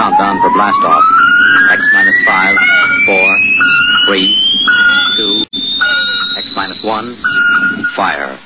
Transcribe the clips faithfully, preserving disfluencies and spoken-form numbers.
countdown for blastoff. X minus five, four, three, two, X minus one, fire.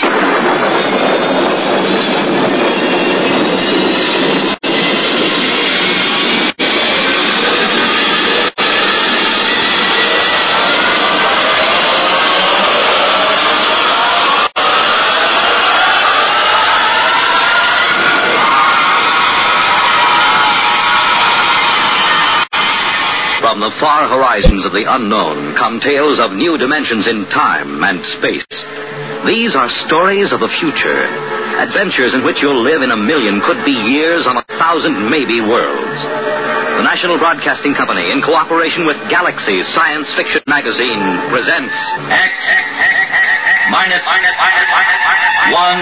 From the far horizons of the unknown come tales of new dimensions in time and space. These are stories of the future, adventures in which you'll live in a million, could be years, on a thousand maybe worlds. The National Broadcasting Company, in cooperation with Galaxy Science Fiction Magazine, presents X minus one.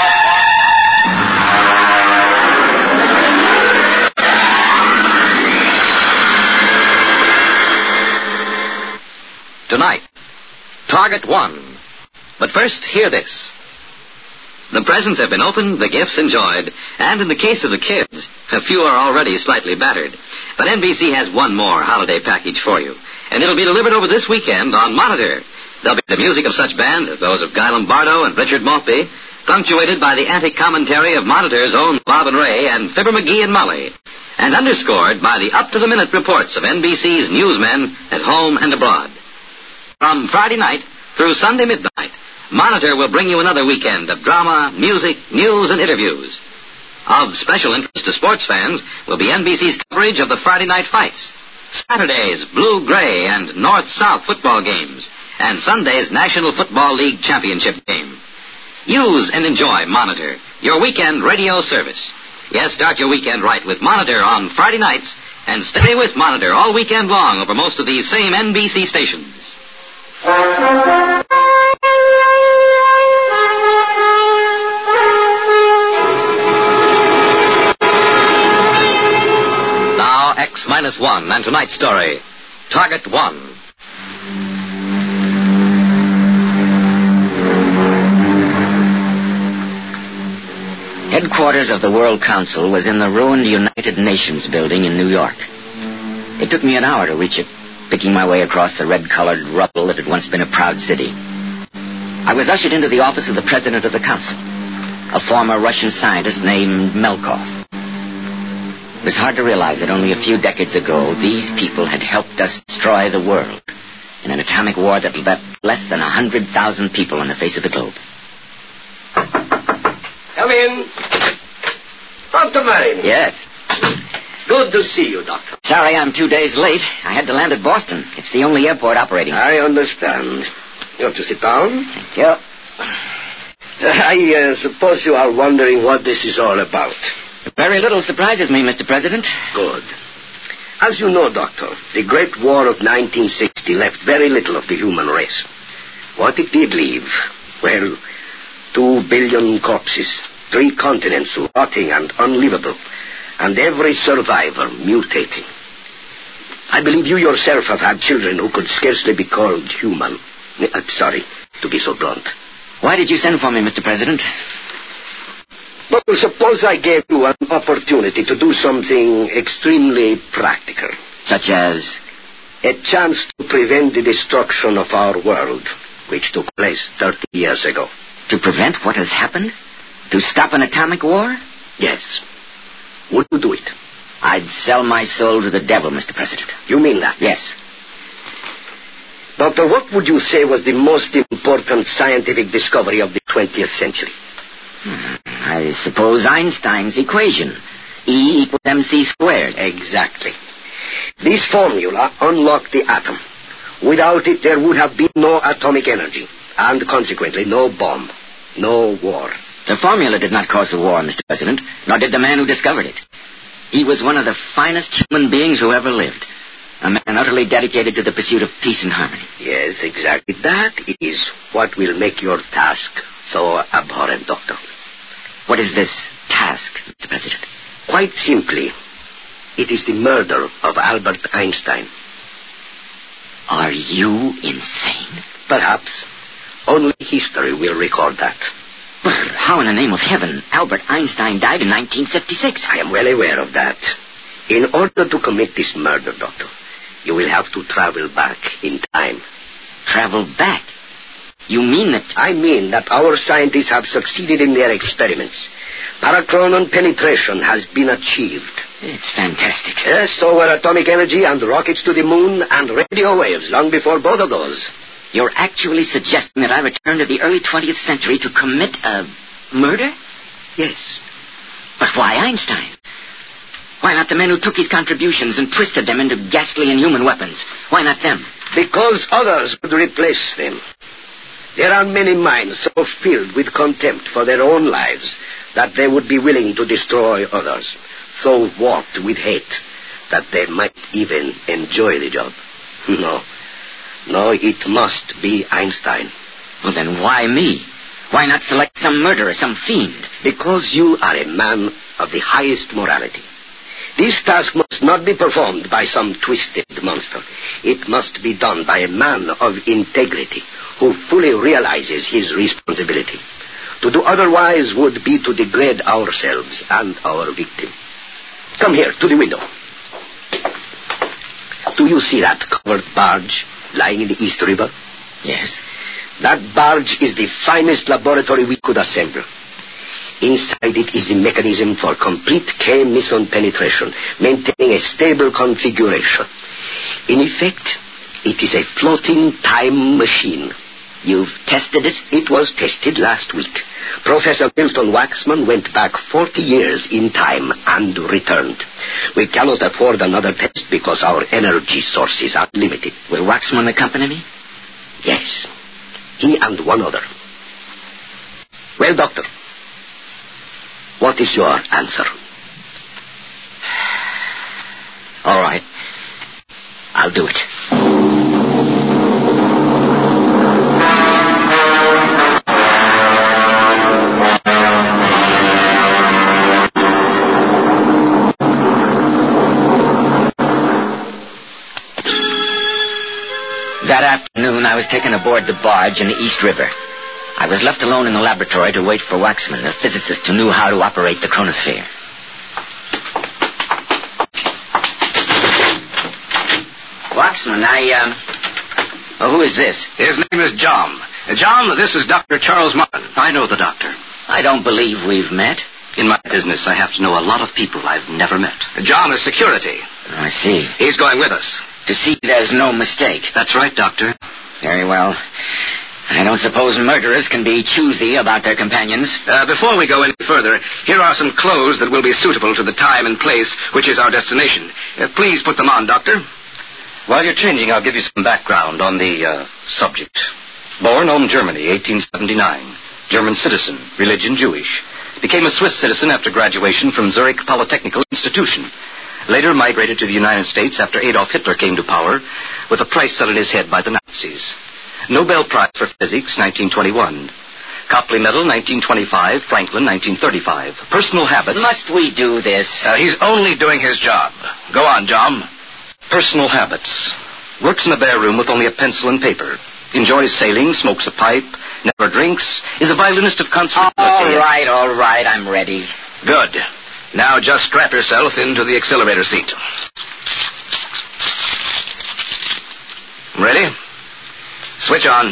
Tonight, Target One. But first, hear this. The presents have been opened, the gifts enjoyed, and in the case of the kids, a few are already slightly battered. But N B C has one more holiday package for you, and it'll be delivered over this weekend on Monitor. There'll be the music of such bands as those of Guy Lombardo and Richard Maltby, punctuated by the antic commentary of Monitor's own Bob and Ray and Fibber McGee and Molly, and underscored by the up-to-the-minute reports of N B C's newsmen at home and abroad. From Friday night through Sunday midnight, Monitor will bring you another weekend of drama, music, news, and interviews. Of special interest to sports fans will be N B C's coverage of the Friday night fights, Saturday's blue-gray and north-south football games, and Sunday's National Football League championship game. Use and enjoy Monitor, your weekend radio service. Yes, start your weekend right with Monitor on Friday nights, and stay with Monitor all weekend long over most of these same N B C stations. Now, X minus one, and tonight's story, Target One. Headquarters of the World Council was in the ruined United Nations building in New York. It took me an hour to reach it, picking my way across the red-colored rubble that had once been a proud city. I was ushered into the office of the president of the council, a former Russian scientist named Melkov. It was hard to realize that only a few decades ago, these people had helped us destroy the world in an atomic war that left less than one hundred thousand people on the face of the globe. Come in. Doctor Marin. Yes. Good to see you, Doctor. Sorry I'm two days late. I had to land at Boston. It's the only airport operating. I understand. You want to sit down? Thank you. I uh, suppose you are wondering what this is all about. Very little surprises me, Mister President. Good. As you know, Doctor, the Great War of nineteen sixty left very little of the human race. What it did leave, well, two billion corpses, three continents rotting and unlivable, and every survivor mutating. I believe you yourself have had children who could scarcely be called human. I'm sorry to be so blunt. Why did you send for me, Mister President? Well, suppose I gave you an opportunity to do something extremely practical. Such as? A chance to prevent the destruction of our world, which took place thirty years ago. To prevent what has happened? To stop an atomic war? Yes. Would you do it? I'd sell my soul to the devil, Mister President. You mean that? Yes. Doctor, what would you say was the most important scientific discovery of the twentieth century? Hmm. I suppose Einstein's equation. E equals mc squared. Exactly. This formula unlocked the atom. Without it, there would have been no atomic energy, and consequently, no bomb, no war. The formula did not cause the war, Mister President, nor did the man who discovered it. He was one of the finest human beings who ever lived. A man utterly dedicated to the pursuit of peace and harmony. Yes, exactly. That is what will make your task so abhorrent, Doctor. What is this task, Mister President? Quite simply, it is the murder of Albert Einstein. Are you insane? Perhaps. Only history will record that. But how in the name of heaven Albert Einstein died in nineteen fifty-six? I am well aware of that. In order to commit this murder, Doctor, you will have to travel back in time. Travel back? You mean that... I mean that our scientists have succeeded in their experiments. Parachronon penetration has been achieved. It's fantastic. Yes, so were atomic energy and rockets to the moon and radio waves long before both of those. You're actually suggesting that I return to the early twentieth century to commit a murder? Yes. But why Einstein? Why not the men who took his contributions and twisted them into ghastly inhuman weapons? Why not them? Because others would replace them. There are many minds so filled with contempt for their own lives that they would be willing to destroy others, so warped with hate that they might even enjoy the job. No. No, it must be Einstein. Well, then why me? Why not select some murderer, some fiend? Because you are a man of the highest morality. This task must not be performed by some twisted monster. It must be done by a man of integrity who fully realizes his responsibility. To do otherwise would be to degrade ourselves and our victim. Come here, to the window. Do you see that covered barge lying in the East River? Yes. That barge is the finest laboratory we could assemble. Inside it is the mechanism for complete K-meson penetration, maintaining a stable configuration. In effect, it is a floating time machine. You've tested it? It was tested last week. Professor Milton Waxman went back forty years in time and returned. We cannot afford another test because our energy sources are limited. Will Waxman accompany me? Yes. He and one other. Well, Doctor, what is your answer? All right. I'll do it. That afternoon, I was taken aboard the barge in the East River. I was left alone in the laboratory to wait for Waxman, a physicist who knew how to operate the chronosphere. Waxman, I, um... Oh, who is this? His name is John. Uh, John, this is Doctor Charles Martin. I know the doctor. I don't believe we've met. In my business, I have to know a lot of people I've never met. Uh, John is security. I see. He's going with us. To see there's no mistake. That's right, Doctor. Very well. I don't suppose murderers can be choosy about their companions. Uh, before we go any further, here are some clothes that will be suitable to the time and place, which is our destination. Uh, please put them on, Doctor. While you're changing, I'll give you some background on the uh, subject. Born Ulm, Germany, eighteen seventy-nine. German citizen, religion Jewish. Became a Swiss citizen after graduation from Zurich Polytechnical Institution. Later migrated to the United States after Adolf Hitler came to power, with a price set on his head by the Nazis. Nobel Prize for Physics, nineteen twenty-one. Copley Medal, nineteen twenty-five. Franklin, nineteen thirty-five. Personal habits... Must we do this? Uh, he's only doing his job. Go on, John. Personal habits. Works in a bare room with only a pencil and paper. Enjoys sailing, smokes a pipe, never drinks, is a violinist of concert. All right, all right, I'm ready. Good. Now just strap yourself into the accelerator seat. Ready? Switch on.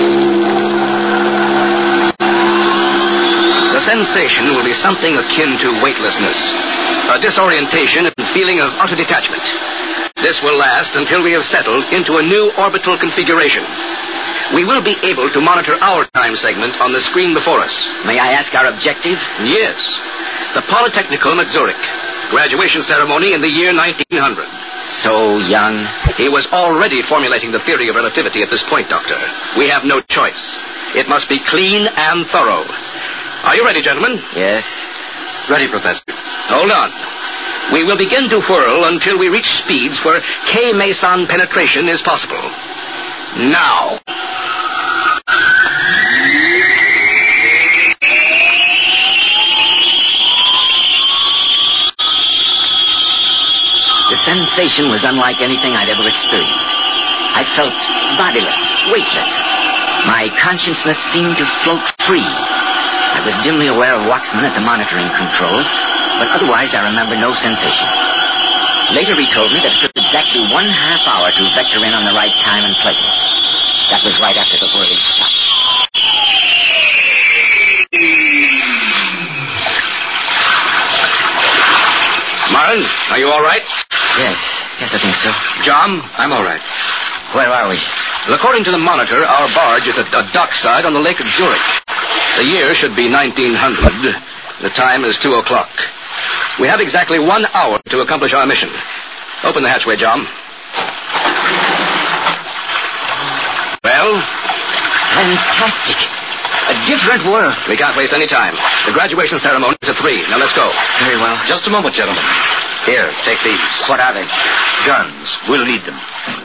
The sensation will be something akin to weightlessness, a disorientation and feeling of utter detachment. This will last until we have settled into a new orbital configuration. We will be able to monitor our time segment on the screen before us. May I ask our objective? Yes. The Polytechnicum at Zurich. Graduation ceremony in the year nineteen hundred. So young. He was already formulating the theory of relativity at this point, Doctor. We have no choice. It must be clean and thorough. Are you ready, gentlemen? Yes. Ready, Professor. Hold on. We will begin to whirl until we reach speeds where K-meson penetration is possible. Now. The sensation was unlike anything I'd ever experienced. I felt bodiless, weightless. My consciousness seemed to float free. I was dimly aware of Waxman at the monitoring controls, but otherwise I remember no sensation. Later he told me that it took exactly one half hour to vector in on the right time and place. That was right after the whirling stopped. Marin, are you all right? Yes, yes, I think so. John, I'm all right. Where are we? Well, according to the Monitor, our barge is at a dockside on the Lake of Zurich. The year should be nineteen hundred. The time is two o'clock. We have exactly one hour to accomplish our mission. Open the hatchway, John. Well? Fantastic. A different world. We can't waste any time. The graduation ceremony is at three. Now let's go. Very well. Just a moment, gentlemen. Here, take these. What are they? Guns. We'll need them.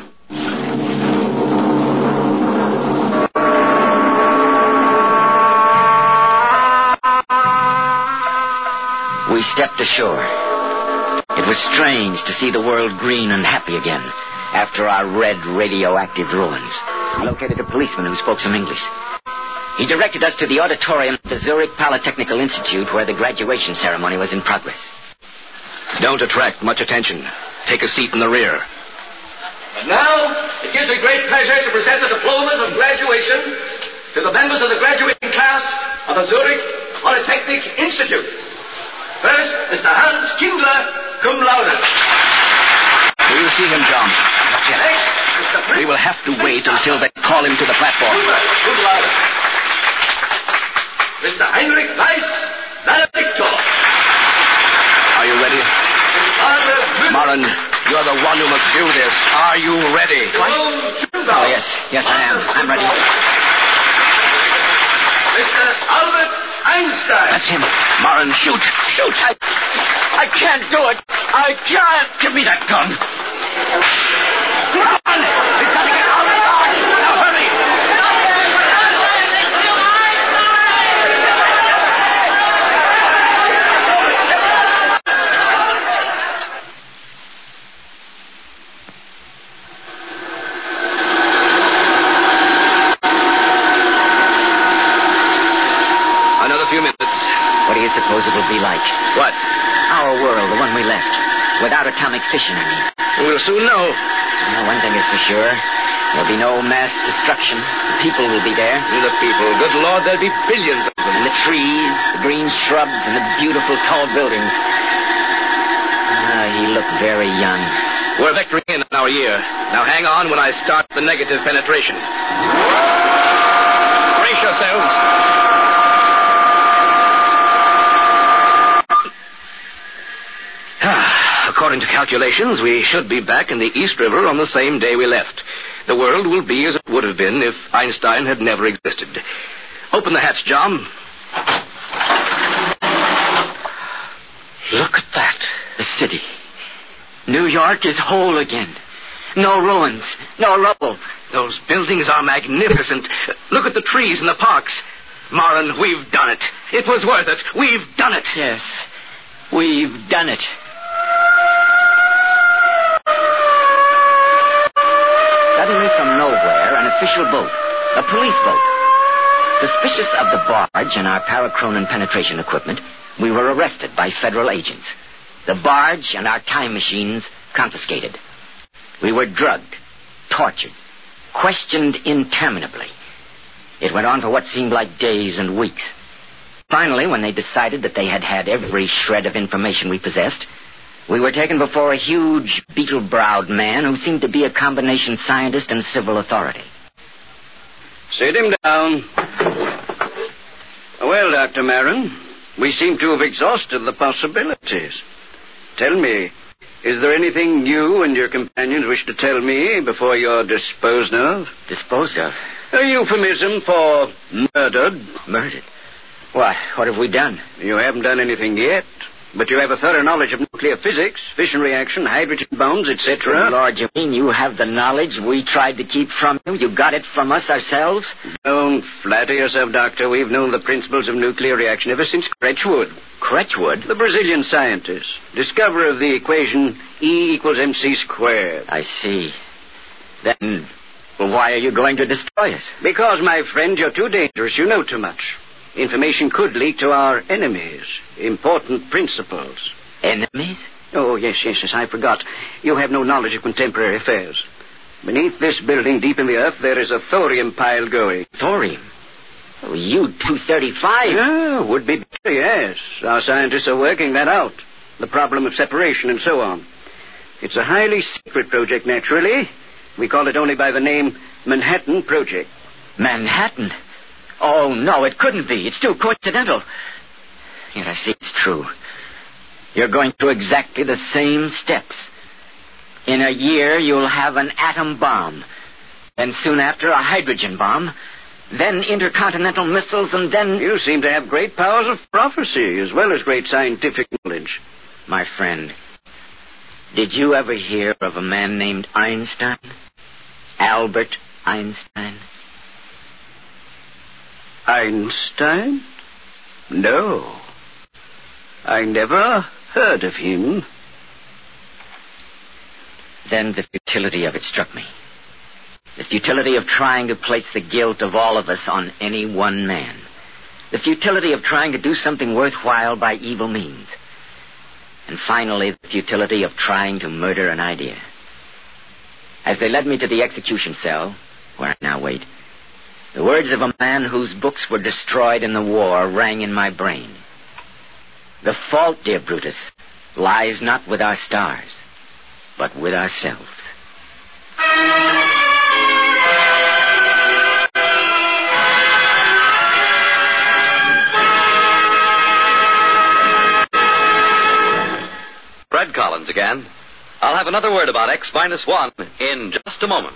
We stepped ashore. It was strange to see the world green and happy again after our red radioactive ruins. We located a policeman who spoke some English. He directed us to the auditorium at the Zurich Polytechnical Institute where the graduation ceremony was in progress. Don't attract much attention. Take a seat in the rear. And now, it gives me great pleasure to present the diplomas of graduation to the members of the graduating class of the Zurich Polytechnic Institute. First, Mister Hans Kindler, cum laude. Will you see him, John? Next, Mister Prince. We will have to wait until they call him to the platform. Cum laude. Mister Heinrich Weiss, valedictor. Are you ready? Marin, you're the one who must do this. Are you ready? Oh, yes. Yes, I am. I'm ready. Mister Albert Einstein. That's him. Marin, shoot. Shoot. I, I can't do it. I can't. Give me that gun. Come on. We've got to get out of the barge. Now hurry. Another few minutes. What do you suppose it will be like? What? Our world, the one we left. Without atomic fission, I mean. We'll soon know. Well, one thing is for sure. There'll be no mass destruction. The people will be there. The people. Good Lord, there'll be billions of them. And the trees, the green shrubs, and the beautiful tall buildings. Ah, he looked very young. We're vectoring in on our year. Now hang on when I start the negative penetration. Brace yourselves. According to calculations, we should be back in the East River on the same day we left. The world will be as it would have been if Einstein had never existed. Open the hatch, John. Look at that. The city. New York is whole again. No ruins, no rubble. Those buildings are magnificent. Look at the trees and the parks. Marin, we've done it. It was worth it. We've done it. Yes, we've done it. Suddenly from nowhere, an official boat, a police boat. Suspicious of the barge and our parachronon penetration equipment, we were arrested by federal agents. The barge and our time machines confiscated. We were drugged, tortured, questioned interminably. It went on for what seemed like days and weeks. Finally, when they decided that they had had every shred of information we possessed, we were taken before a huge, beetle-browed man who seemed to be a combination scientist and civil authority. Sit him down. Well, Doctor Marin, we seem to have exhausted the possibilities. Tell me, is there anything you and your companions wish to tell me before you're disposed of? Disposed of? A euphemism for murdered. Murdered? Why, what have we done? You haven't done anything yet. But you have a thorough knowledge of nuclear physics, fission reaction, hydrogen bombs, et cetera. Lord, you mean you have the knowledge we tried to keep from you? You got it from us ourselves? Don't flatter yourself, Doctor. We've known the principles of nuclear reaction ever since Cretchwood. Cretchwood? The Brazilian scientist. Discoverer of the equation E equals mc squared. I see. Then, well, why are you going to destroy us? Because, my friend, you're too dangerous. You know too much. Information could leak to our enemies. Important principles. Enemies? Oh, yes, yes, yes, I forgot. You have no knowledge of contemporary affairs. Beneath this building, deep in the earth, there is a thorium pile going. Thorium? Oh, U two thirty-five? Yeah, would be better, yes. Our scientists are working that out. The problem of separation and so on. It's a highly secret project, naturally. We call it only by the name Manhattan Project. Manhattan? Oh, no, it couldn't be. It's too coincidental. Yet I see it's true. You're going through exactly the same steps. In a year, you'll have an atom bomb. Then soon after, a hydrogen bomb. Then intercontinental missiles, and then... You seem to have great powers of prophecy, as well as great scientific knowledge. My friend, did you ever hear of a man named Einstein? Albert Einstein? Einstein? No. I never heard of him. Then the futility of it struck me. The futility of trying to place the guilt of all of us on any one man. The futility of trying to do something worthwhile by evil means. And finally, the futility of trying to murder an idea. As they led me to the execution cell, where I now wait, the words of a man whose books were destroyed in the war rang in my brain. The fault, dear Brutus, lies not with our stars, but with ourselves. Fred Collins again. I'll have another word about X minus one in just a moment.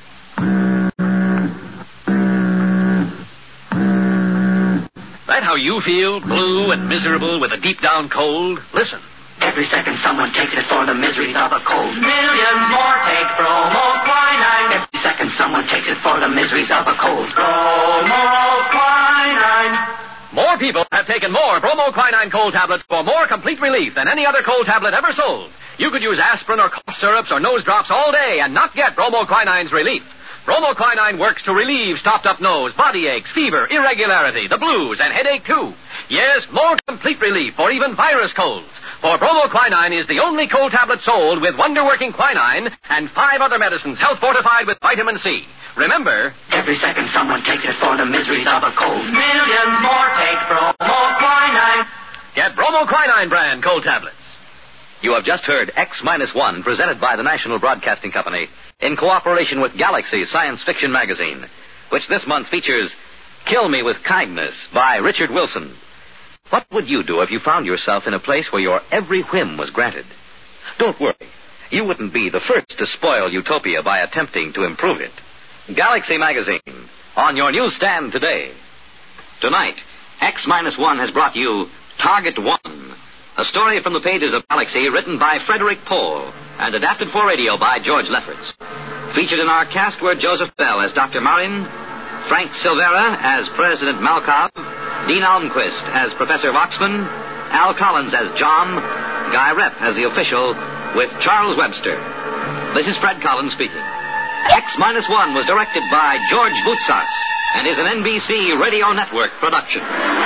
That how you feel, blue and miserable with a deep down cold? Listen. Every second someone takes it for the miseries of a cold. Millions more take bromoquinine. Every second someone takes it for the miseries of a cold. Bromoquinine. More people have taken more bromoquinine cold tablets for more complete relief than any other cold tablet ever sold. You could use aspirin or cough syrups or nose drops all day and not get bromoquinine's relief. Bromoquinine works to relieve stopped-up nose, body aches, fever, irregularity, the blues, and headache, too. Yes, more complete relief for even virus colds. For bromoquinine is the only cold tablet sold with wonder-working quinine and five other medicines health-fortified with vitamin C. Remember, every second someone takes it for the miseries of a cold. Millions more take bromoquinine. Get bromoquinine brand cold tablets. You have just heard X minus one presented by the National Broadcasting Company in cooperation with Galaxy Science Fiction Magazine, which this month features Kill Me with Kindness by Richard Wilson. What would you do if you found yourself in a place where your every whim was granted? Don't worry. You wouldn't be the first to spoil utopia by attempting to improve it. Galaxy Magazine, on your newsstand today. Tonight, X minus one has brought you Target One, a story from the pages of Galaxy written by Frederick Pohl and adapted for radio by George Lefferts. Featured in our cast were Joseph Bell as Doctor Marin, Frank Silvera as President Malkov, Dean Almquist as Professor Voxman, Al Collins as John, Guy Rep as the official, with Charles Webster. This is Fred Collins speaking. X minus one was directed by George Boutsas and is an N B C Radio Network production.